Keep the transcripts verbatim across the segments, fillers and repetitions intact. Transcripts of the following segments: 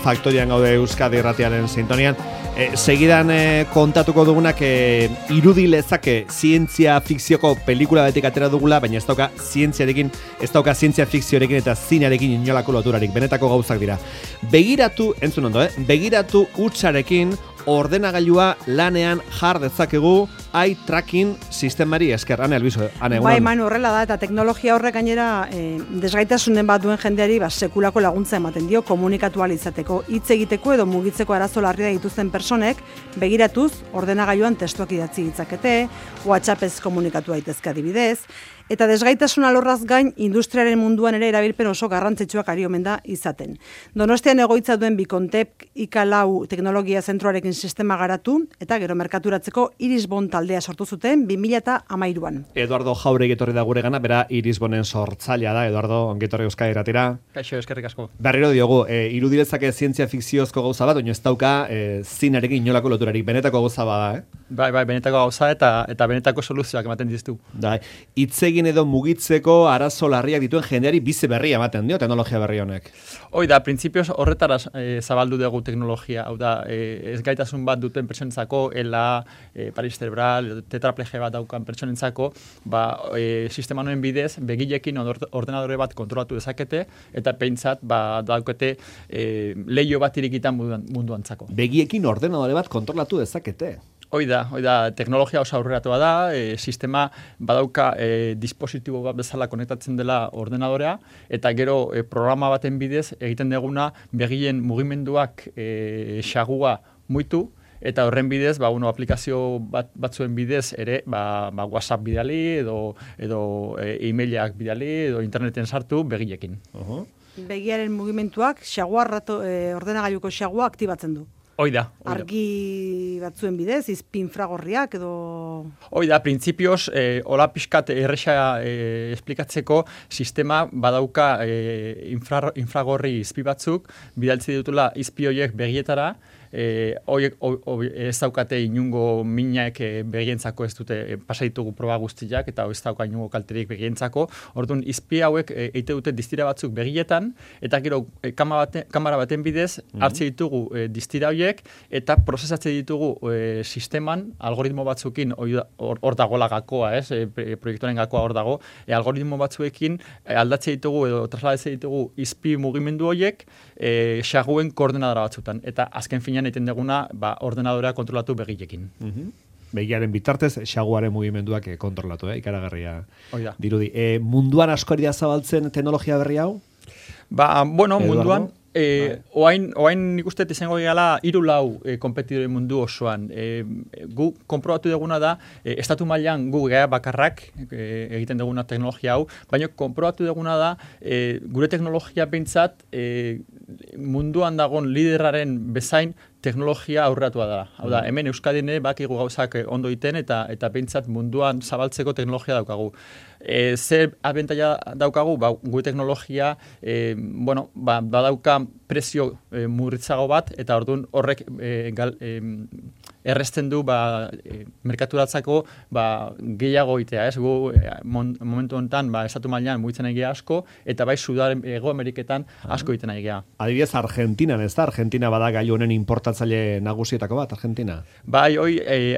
Faktorian gaude Euskadi Irratiaren sintonian. E, segidan e, kontatuko dugunak e, irudi lezake zientzia fikzioko pelikula betik atera dugula, baina ez dauka zientziarekin, ez dauka zientzia fikzioarekin eta zinearekin inolako loturarik, benetako gauzak dira. Begiratu, entzun ondo, eh? Begiratu hutsarekin ordenagailua lanean jar dezakegu eye tracking sistemari esker. Ane, Albizu, ane, bai, Manu, horrela da, eta teknologia horrek gainera eh, desgaitasunen bat duen jendeari ba, sekulako laguntza ematen dio komunikatu ahal izateko, hitz egiteko edo mugitzeko arazo larria dituzten personek begiratuz ordenagailuan testuak idatzi ditzakete, WhatsAppez komunikatu daitezke adibidez, eta desgaitasun alorraz gain industriaren munduan ere erabilpen oso garrantzitsuak ari omen da izaten. Donostian egoitza duen Bikontep I K lau teknologia zentroarekin sistema garatu eta gero merkaturatzeko Irisbon taldea sortu zuten bi mila hamairuan. Eduardo Jauregui etorri da gure gana, bera Irisbonen sortzailea da. Eduardo, ongi etorri Euskadi Irratira. Kaixo, eskerrik asko. Berriro diogu, e, irudirezake zientzia fikziozko gauza bat, baina ez dauka e, zinarekin inolako loturarik, benetako gauza bada, eh? Bai, bai, benetako gauza eta eta benetako soluzioak ematen diztu. Bai, hitzegin edo mugitzeko arazo larriak dituen jendeari bizi berria ematen dio teknologia berri honek. Hoi da, printzipioz horretara e, zabaldu dugu teknologia, hau da, e, ez gaitasun bat duten pertsonentzako, ela, e, paris cerebral, tetraplegia bat daukan pertsonentzako, ba, e, sistema noen bidez, begilekin ordenadore bat kontrolatu dezakete, eta pentsat, ba, daukete e, leio bat irikitan munduan, munduantzako. Begiekin ordenadore bat kontrolatu dezakete. Hoi da, hoi da, teknologia oso aurreratua da, e, sistema badauka e, dispositibo bat bezala konektatzen dela ordenadorea, eta gero e, programa baten bidez egiten duguna begilen mugimenduak e, xagua muitu, eta horren bidez, ba, uno, aplikazio bat, batzuen bidez ere, ba, ba, WhatsApp bidali, edo, edo e, e-mailak bidali, edo interneten sartu begilekin. Uh-huh. Begiaren mugimenduak xagua rato, e, ordenagailuko xagua aktibatzen du. Hoi da. Argi batzuen bidez, izpi infragorriak edo... Hoi da, printzipioz, eh, hola pixkat erresa eh, esplikatzeko sistema badauka eh, infra, infragorri izpi batzuk, bidaltzi dutela izpi horiek begietara, eh, horiek ez daukate inungo minak eh, begientzako ez dute eh, pasaitugu proba guztiak, eta ez dauka inungo kalterik begientzako, orduan izpi hauek eh, eite dute distira batzuk begietan, eta gero eh, kamera, baten, kamera baten bidez, mm-hmm. hartze ditugu eh, distira horiek, eta prozesatze ditugu e, sisteman, algoritmo batzukin, hor, hor dago lagakoa, ez, e, proiektuaren gakoa hor dago, e, algoritmo batzuekin e, aldatze ditugu edo trasladatze ditugu izpi mugimendu horiek e, xaguen koordenadora batzutan. Eta azken finean egiten duguna, ba, ordenadorea kontrolatu begilekin. Mm-hmm. Begiaren bitartez, xaguaren mugimenduak e, kontrolatu, eh? Ikaragarria dirudi. E, munduan askori da zabaltzen teknologia berri hau? Ba, bueno, Eduardo? Munduan, E, oain, oain nik uste izango gala hiru lau e, kompetidore mundu osoan. E, gu konprobatu duguna da, e, estatu mailan gu gea bakarrak e, egiten duguna teknologia hau, baina konprobatu duguna da, e, gure teknologia pentsat e, munduan dagon lideraren bezain teknologia aurratua da. Hau da, hemen Euskadine bakigu gauzak ondo iten eta eta pentsat munduan zabaltzeko teknologia daukagu. E, zer abentaia daukagu, ba, gure teknologia e, bueno, ba, badauka prezio e, murritzago bat, eta orduan horrek e, gal, e, erresten du ba, e, merkaturatzako ba, gehiago itea, ez? Gu e, mon, momentu honetan ba, estatu mailan mugitzen egia asko, eta bai Sudar Ego Ameriketan asko egiten egia. Adibidez, Argentinan, ez da? Argentina bada gailu honen importatzaile nagusietako bat, Argentina? Bai, hoi, e,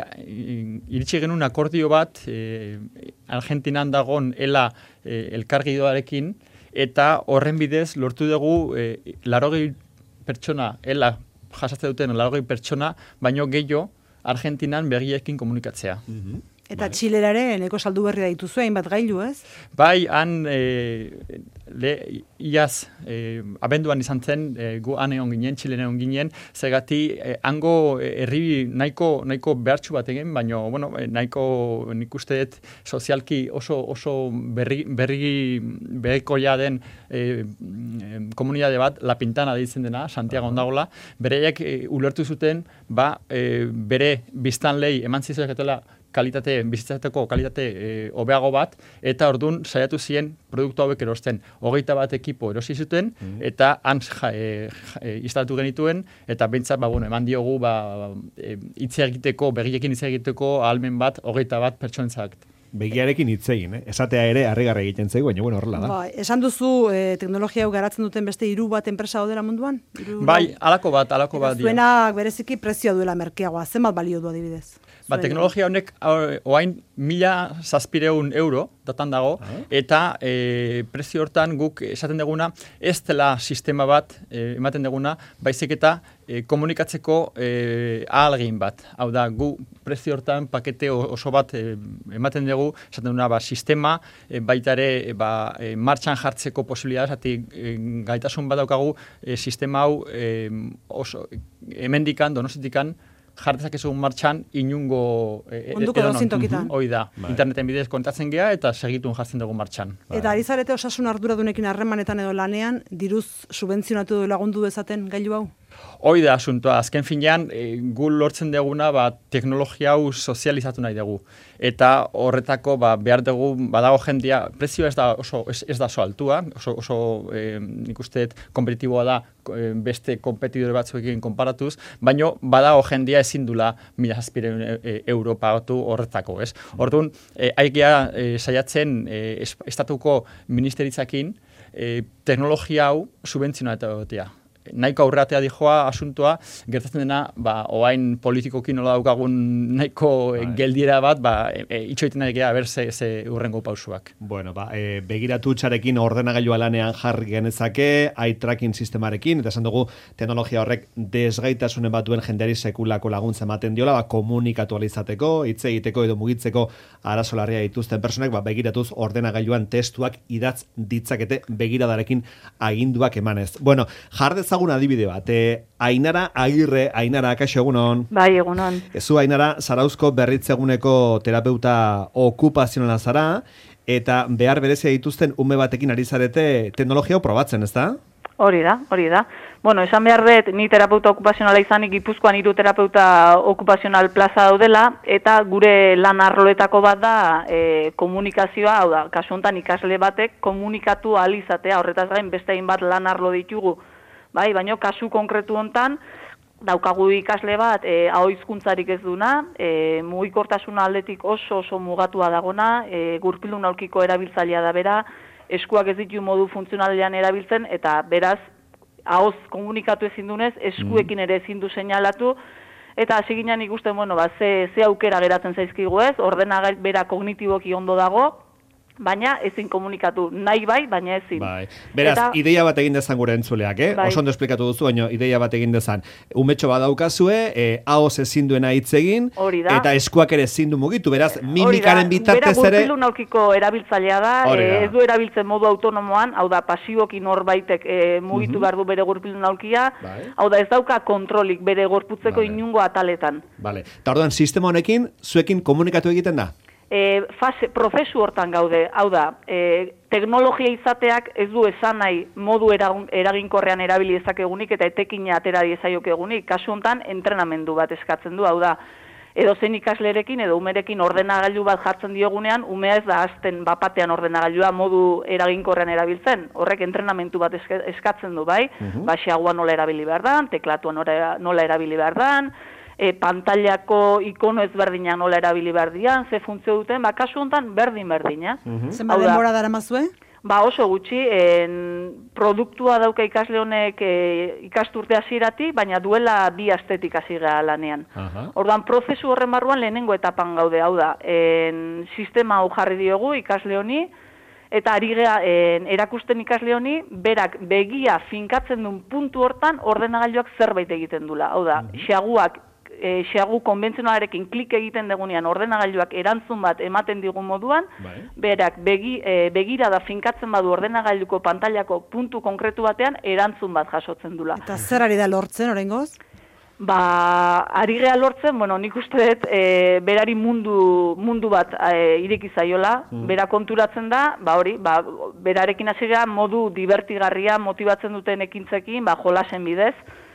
iritsi genuen akordio bat, e, Argentinan dagon ela e, elkargidoarekin, eta horren bidez lortu dugu e, larogei pertsona, ela jasatzen duten larogei pertsona, baino gehiago Argentinan begiekin komunikatzea. Mm-hmm. Eta vale. Txilerare eneko saldu berri da dituzu, hainbat gailu, ez? Bai, han e, le, iaz e, abenduan izan zen, e, gu han egon ginen, Txilen egon ginen, zegati e, hango herri nahiko, nahiko behartxu bat egin, baina bueno, nahiko nik uste dut sozialki oso, oso berri, berri behekoia den e, komunidade bat, La Pintana deitzen dena, Santiago uh-huh. ondagola, bereiek e, ulertu zuten, ba, e, bere biztanlei eman zizaketela kalitate, bizitzateko kalitate e, hobeago bat, eta orduan saiatu ziren produktu hauek erosten. Hogeita bat ekipo erosi zuten, mm. eta han ja, e, e, instalatu genituen, eta bentsat, ba, bueno, eman diogu, ba, e, hitz egiteko, begiekin hitz egiteko ahalmen bat, hogeita bat pertsonentzat. begiarekin hitz egin, eh? Esatea ere harrigarri egiten zaigu, baina bueno, horrela da. Ba, esan duzu eh, teknologia hau garatzen duten beste hiru bat enpresa daudela munduan? Hiru, bai, alako bat, alako bat. Zuenak bereziki prezioa duela merkeagoa, zenbat balio du adibidez? Ba, teknologia honek oain mila zazpireun euro datan dago, ah. eta e, prezio hortan guk esaten deguna ez dela sistema bat e, ematen deguna, baizik eta e, komunikatzeko e, ahalgin bat. Hau da, gu prezio hortan pakete oso bat e, ematen dugu, esaten duguna ba, sistema, e, baita ere e, ba, e, martxan jartzeko posibilidad, zati e, gaitasun bat daukagu e, sistema hau e, oso hemendikan, donostikan, jartezak un martxan inungo e, munduko dozin tokitan. Hoi da, bai. Interneten bidez kontatzen gea eta segitun jartzen dugu martxan. Bai. Eta ari zarete osasun arduradunekin harremanetan edo lanean, diruz subentzionatu lagundu dezaten gailu hau? Hoi da asuntoa, azken finean, e, gu lortzen deguna ba, teknologia hau sozializatu nahi dugu. Eta horretako ba, behar dugu, badago jendia, prezioa ez da oso, ez, ez da oso altua, oso, oso e, nik usteet kompetitiboa da e, beste kompetidore batzuekin konparatuz, baino badago jendia ezin dula mila zazpireun e, euro pagatu horretako, ez? Orduan, e, aigia e, saiatzen e, estatuko ministeritzakin e, teknologia hau subentzionatu egotea. Nahiko aurratea dijoa asuntoa, gertatzen dena, ba, oain politikokin nola daukagun nahiko e, geldiera bat, ba, e, e, itxoiten nahi gea, ber ze, ze urrengo pausuak. Bueno, ba, e, begiratu txarekin ordenagailua lanean jarri genezake, eye tracking sistemarekin, eta esan dugu teknologia horrek desgaitasunen bat duen jendeari sekulako laguntza ematen diola, ba, komunikatu alizateko, hitz egiteko edo mugitzeko arazo larria dituzten personak, ba, begiratuz ordenagailuan testuak idatz ditzakete begiradarekin aginduak emanez. Bueno, jardez ezagun adibide bat, e, Ainara Agirre, Ainara, kaixo egunon? Bai, egunon. Ezu Ainara, Zarauzko berritzeguneko terapeuta okupazionala zara, eta behar berezia dituzten ume batekin ari zarete teknologia hau probatzen, ez da? Hori da, hori da. Bueno, esan behar dut, ni terapeuta okupazionala izanik Gipuzkoan hiru terapeuta okupazional plaza daudela, eta gure lan arloetako bat da e, komunikazioa, hau da, kasu honetan ikasle batek komunikatu ahal izatea, horretaz gain beste hainbat lan arlo ditugu. Bai, baina kasu konkretu hontan daukagu ikasle bat eh aho hizkuntzarik ez duna, eh mugikortasuna aldetik oso oso mugatua dagona, eh gurpildun aurkiko erabiltzailea da bera, eskuak ez ditu modu funtzionalean erabiltzen eta beraz ahoz komunikatu ezin dunez, eskuekin ere ezin du seinalatu. Eta hasi ginen ikusten, bueno, ba, ze, ze aukera geratzen zaizkigu ez, ordenagail bera kognitiboki ondo dago, baina ezin komunikatu nahi bai, baina ezin. Bai. Beraz, eta, ideia bat egin dezan gure entzuleak, eh? Bai. Oso ondo esplikatu duzu, baina ideia bat egin dezan. Umetxo badaukazue, eh, ahoz ezin duena hitz egin, eta eskuak ere ezin du mugitu, beraz, mimikaren bitartez ere... Bera gurpildun aurkiko erabiltzailea da, eh, ez du erabiltzen modu autonomoan, hau da, pasiboki norbaitek eh, mugitu uh-huh. behar du bere gurpildun aurkia, bai. Hau da, ez dauka kontrolik bere gorputzeko vale. Inungo ataletan. Vale. Eta orduan, sistema honekin, zuekin komunikatu egiten da? E, fase, prozesu hortan gaude, hau da, e, teknologia izateak ez du esan nahi modu eragun, eraginkorrean erabili ezakegunik eta etekina atera diezaiokegunik, kasu hontan entrenamendu bat eskatzen du, hau da, edo zen ikaslerekin edo umerekin ordenagailu bat jartzen diogunean, umea ez da azten bapatean ordenagailua modu eraginkorrean erabiltzen, horrek entrenamendu bat eskatzen du, bai, uh-huh. ba, xagua nola erabili behar dan, teklatua nola, nola erabili behar dan, E, pantailako ikono ezberdinak nola erabili berdian, ze funtzio duten, ba, kasu honetan berdin berdina. Uh-huh. Zenba denbora dara mazue? Ba, oso gutxi, en, produktua dauka ikasle honek e, ikasturte hasierati, baina duela bi astetik hasi gara lanean. Uh-huh. Orduan, prozesu horren barruan lehenengo etapan gaude, hau da, en, sistema hau jarri diogu ikasle honi, eta ari gea en, erakusten ikasle honi, berak begia finkatzen duen puntu hortan ordenagailuak zerbait egiten dula. Hau da, uh-huh. xaguak E, xagu konbentzionalarekin klik egiten degunean ordenagailuak erantzun bat ematen digun moduan, bai. Berak begi, e, begira da finkatzen badu ordenagailuko pantailako puntu konkretu batean erantzun bat jasotzen dula. Eta zer ari da lortzen, oraingoz? Ba, ari gea lortzen, bueno, nik uste dut e, berari mundu, mundu bat e, ireki zaiola, mm. bera konturatzen da, ba hori, ba, berarekin hasi gea modu divertigarria motibatzen duten ekintzekin, ba, jolasen bidez.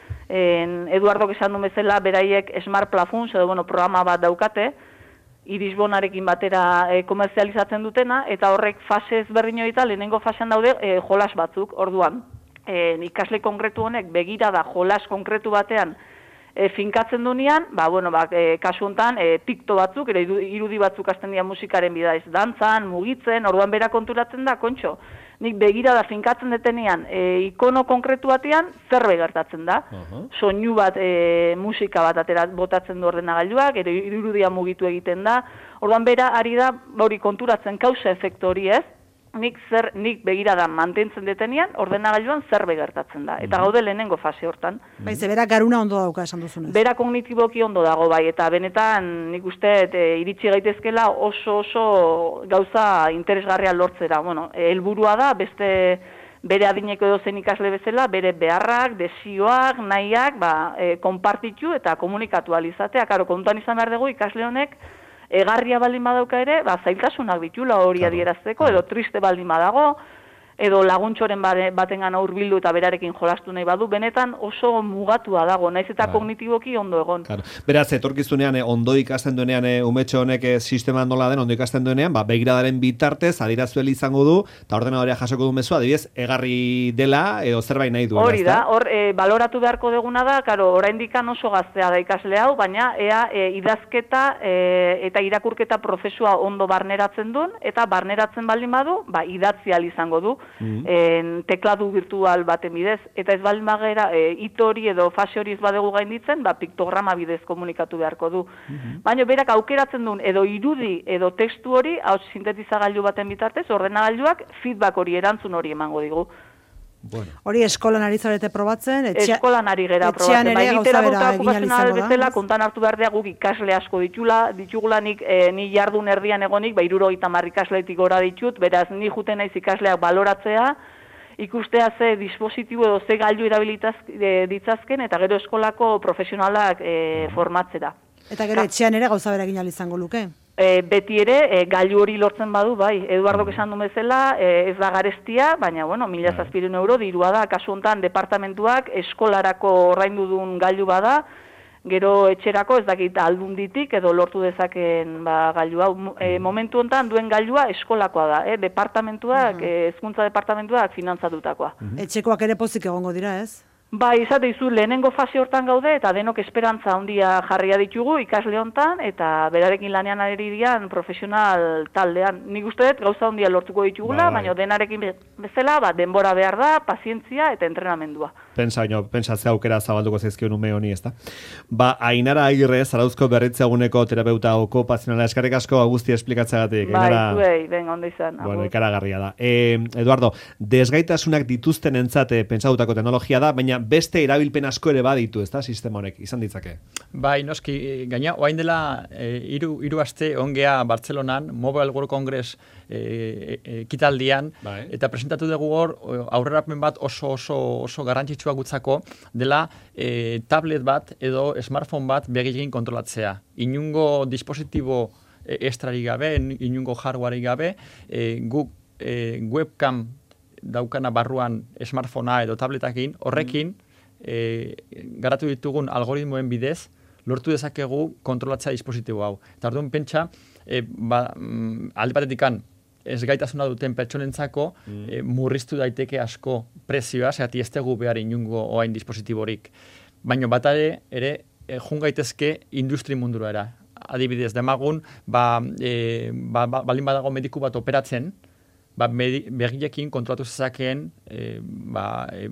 En Eduardo esan du bezala beraiek Smart Plafuns edo bueno, programa bat daukate, Irisbonarekin batera e, komerzializatzen dutena, eta horrek fase ezberdin hori eta lehenengo fasean daude e, jolas batzuk, orduan. E, ikasle konkretu honek begira da jolas konkretu batean e, finkatzen dunean, ba, bueno, ba, e, kasu honetan, e, tikto batzuk, ere irudi batzuk hasten dira musikaren bidaiz, dantzan, mugitzen, orduan bera konturatzen da, kontxo, nik begira da finkatzen detenean, e, ikono konkretu batean, zerbe gertatzen da. Uh-huh. Soinu bat, e, musika bat atera botatzen du ordenagailuak, ere irudia mugitu egiten da, orduan bera ari da, hori konturatzen kausa efektu hori ez, nik zer nik begirada mantentzen detenean ordenagailuan zerbe gertatzen da eta gaude lehenengo fase hortan. Bai, ze bera garuna ondo dauka esan duzunez. Bera kognitiboki ondo dago bai eta benetan nik uste e, iritsi gaitezkela oso oso gauza interesgarria lortzera. Bueno, helburua da beste bere adineko edozein ikasle bezala, bere beharrak, desioak, nahiak, ba, e, konpartitu eta komunikatu alizatea. Karo, kontuan izan behar dugu ikasle honek egarria baldin badauka ere, ba, zailtasunak bitula hori claro, adierazteko, claro. Edo triste baldin badago, edo laguntxoren batengan hurbildu eta berarekin jolastu nahi badu, benetan oso mugatua dago, naiz eta claro. Kognitiboki ondo egon. Claro. Beraz, etorkizunean, ondo ikasten duenean, eh, umetxo honek eh, sistema nola den, ondo ikasten duenean, ba, begiradaren bitartez, adirazuel izango du, eta ordenadorea jasoko du mezua, adibidez, egarri dela, edo zerbait nahi duela. Hori da, hor, e, baloratu beharko deguna da, karo, oraindikan oso gaztea da ikasle hau, baina ea e, idazketa e, eta irakurketa prozesua ondo barneratzen duen, eta barneratzen baldin badu, ba, idatzi ahal izango du. Mm-hmm. en, tekladu virtual baten bidez, eta ez baldin bagera e, hito hori edo fase hori ez badegu gainditzen, ba, piktograma bidez komunikatu beharko du. Mm-hmm. Baina berak aukeratzen duen edo irudi edo testu hori, hau sintetizagailu baten bitartez, ordenagailuak feedback hori erantzun hori emango digu. Bueno. Hori eskolan ari zarete probatzen, etxea, eskolan ari gera probatzen. Bai, terapeuta okupazional bezala, kontan hartu behar dea guk ikasle asko ditula, ditugula nik, e, ni jardun erdian egonik, ba, hirurogeita hamar ikasletik gora ditut, beraz, ni juten naiz ikasleak baloratzea, ikustea ze dispositibo edo ze gailu erabilitaz e, ditzazken, eta gero eskolako profesionalak e, formatzera. Eta gero etxean ere gauza bera egin ahal izango luke? E, beti ere, e, gailu hori lortzen badu, bai, Eduardok esan du bezala, e, ez da garestia, baina, bueno, mila zazpireun euro dirua da, kasu honetan departamentuak eskolarako ordaindu duen gailu bada, gero etxerako ez dakit aldunditik edo lortu dezaken ba, gailu hau. E, momentu honetan duen gailua eskolakoa da, eh? Departamentuak, uh-huh. hezkuntza departamentuak finantzatutakoa. Uh-huh. Etxekoak ere pozik egongo dira, ez? Bai, izate izu, lehenengo fase hortan gaude, eta denok esperantza handia jarria ditugu ikasle hontan, eta berarekin lanean ari dian profesional taldean. Nik uste dut gauza handia lortuko ditugula, ba, baina denarekin bezala, ba, denbora behar da, pazientzia eta entrenamendua. Pensa, baina, pentsatzea aukera zabalduko zaizkion ume honi, ezta? Ba, Ainara Agirre, Zarauzko berritzeaguneko terapeuta okupazionala, eskarrik asko guzti esplikatzagatik. Bai, zuei, ben, ondo izan. Bueno, ikaragarria da. E, Eduardo, desgaitasunak dituzten entzate pentsatutako teknologia da, baina beste erabilpen asko ere baditu, ezta, sistema honek, izan ditzake? Bai, noski, gaina, oain dela, e, iru, iru aste ongea Bartzelonan, Mobile World Congress e, e, kitaldian, bai. Eta presentatu dugu hor, aurrerapen bat oso oso oso garrantzitsua gutzako, dela e, tablet bat edo smartphone bat begiekin kontrolatzea. Inungo dispositibo e, estrari gabe, inungo hardware gabe, e, guk e, webcam daukana barruan smartphonea edo tabletakin, horrekin e, garatu ditugun algoritmoen bidez, lortu dezakegu kontrolatzea dispositibo hau. Eta orduan pentsa, e, ba, alde batetikan ez gaitasuna duten pertsonentzako mm. e, murriztu daiteke asko prezioa, zehati ez tegu behar inungo oain dispositiborik. Baina bat ere, ere e, jun gaitezke industri mundura era. Adibidez, demagun, ba, e, ba, ba, balin badago mediku bat operatzen, ba, begilekin kontrolatu zezakeen e, ba, e,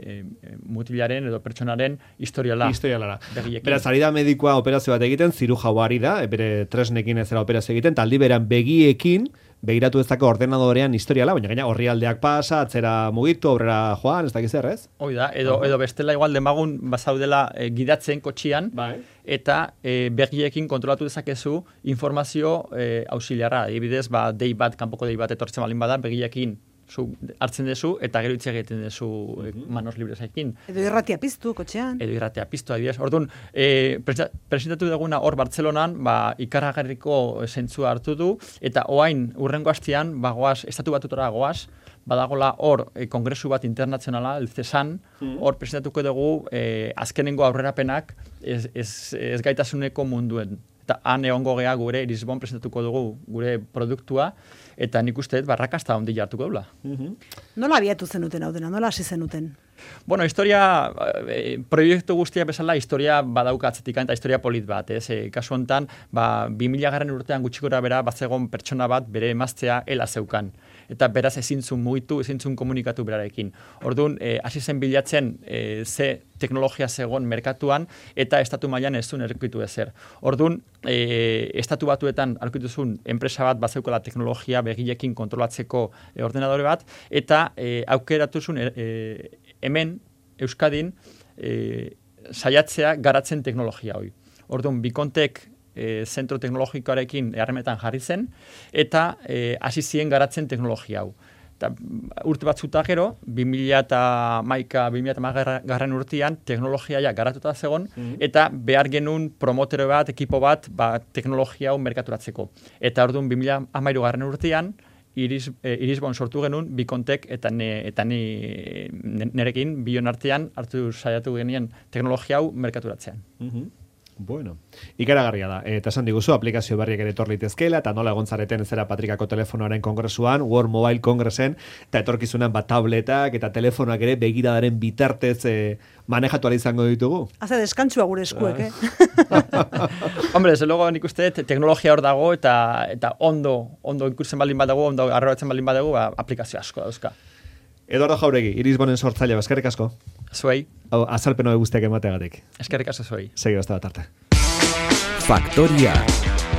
e, mutilaren edo pertsonaren historiala. Historialara. Beraz, ari da medikua operazio bat egiten, zirujau ari da, bere tresnekin ez zera operazio egiten, taldi beran begiekin, begiratu ezako ordenadorean historiala, baina gaina horri aldeak pasa, atzera mugitu, aurrera joan, ez dakiz errez? Hoi da, edo, edo bestela igual demagun bazaudela e, gidatzen kotxian, bai. Eta e, begiekin kontrolatu dezakezu informazio e, auxiliarra. Adibidez, ba, dei bat, kanpoko dei bat etortzen balin bada, begiekin zu hartzen dezu eta gero hitz egiten dezu mm-hmm. manos libresekin. Edo irratia piztu kotxean. Edo irratia piztu, adibidez. Orduan, e, presentatu duguna hor Bartzelonan, ba, ikaragarriko zentzua hartu du, eta oain urrengo hastean, ba, goaz, estatu batutara goaz, badagola hor e, kongresu bat internazionala, el CESAN, mm. hor presentatuko dugu e, azkenengo aurrerapenak ez, ez, ez gaitasuneko munduen. Eta han egongo gea gure Lisbon presentatuko dugu gure produktua, eta nik uste barrakasta handi jartuko dula. Mm-hmm. Nola abiatu zenuten hau dena, nola hasi zenuten? Bueno, historia, e, proiektu guztia bezala, historia badaukatzetik eta historia polit bat, ez? E, kasu honetan, ba, bi mila garren urtean gutxikora bera, bazegon pertsona bat bere emaztea ela zeukan. Eta beraz ezintzun mugitu, ezintzun komunikatu berarekin. Orduan, hasi e, zen bilatzen e, ze teknologia zegoen merkatuan, eta estatu mailan ez zuen erkitu ezer. Orduan, e, estatu batuetan arkituzun enpresa bat bazeukala teknologia begilekin kontrolatzeko e, ordenadore bat, eta e, aukeratuzun e, e, hemen, Euskadin, e, saiatzea garatzen teknologia hori. Orduan, Bikontek e, zentro teknologikoarekin harremetan jarri zen, eta e, hasi ziren garatzen teknologia hau. Eta urte batzuta gero, bi mila hamaika, bi mila hamaika garren urtean, teknologia ja garatuta zegon, mm-hmm. eta behar genuen promotere bat, ekipo bat, ba, teknologia hau merkaturatzeko. Eta orduan, bi mila hamairu garren urtean, Iris, eh, Irisbon sortu genuen, Bikontek eta, ne, eta ni, nerekin, bion artean, hartu saiatu genien teknologia hau merkaturatzean. Mm-hmm. Bueno, ikaragarria da. Eta esan diguzu, aplikazio berriak ere etor litezkeela, eta nola egontzareten zera Patrikako telefonoaren kongresuan, World Mobile Congresen, eta etorkizunan bat tabletak eta telefonoak ere begiradaren bitartez eh, manejatu ala izango ditugu. Haze deskantzua gure eskuek, eh? Hombre, desde luego nik uste teknologia hor dago, eta, eta ondo, ondo ikusten baldin badago, ondo arrobatzen baldin badago, ba, aplikazio asko dauzka. Eduardo Jauregi, Irisbonen sortzaile, eskerrik asko. Zuei. Hau, azalpen hori guztiak emateagatik. Eskerrik asko zuei. Segi basta bat arte. Faktoria.